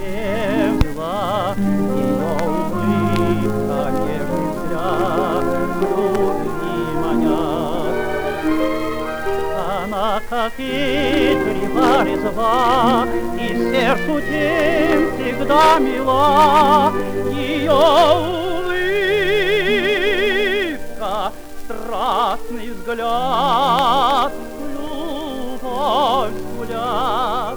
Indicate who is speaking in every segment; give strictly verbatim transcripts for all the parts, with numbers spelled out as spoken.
Speaker 1: мила, ее улыбка нежный взгляд любви манят. Она, как ветрева резва, и сердцу тем всегда мила, ее улыбка, страстный взгляд, любовь гулят.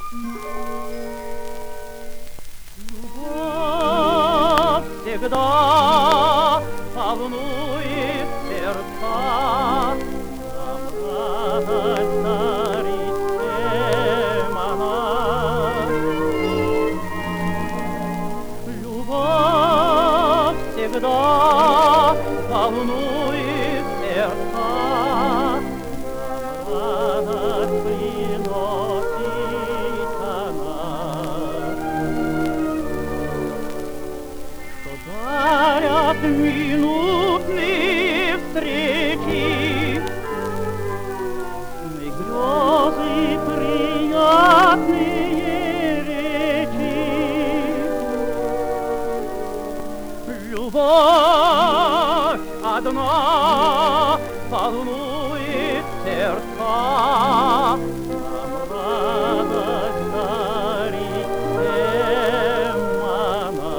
Speaker 1: Любовь всегда волнует сердца, нам радость дарит всем она. Любовь всегда волнует сердца, нам радость приносит она. Что дарят минутные встречи, и грезы приятные речи. Любовь одна волнует сердца, нам радость дарит всем она.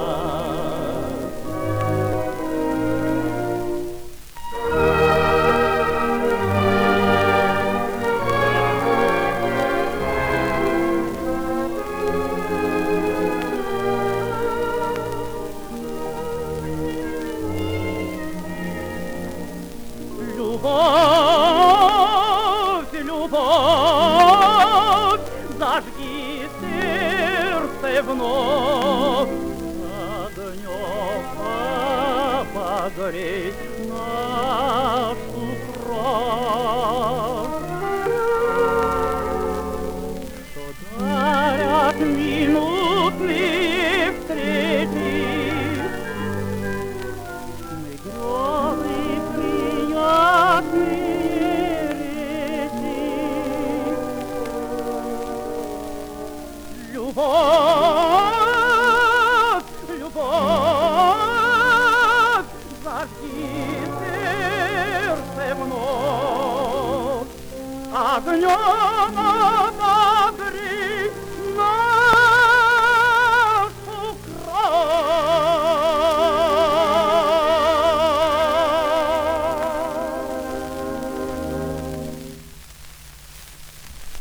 Speaker 1: Любовь, любовь, зажги сердце вновь огнем, погрей нас.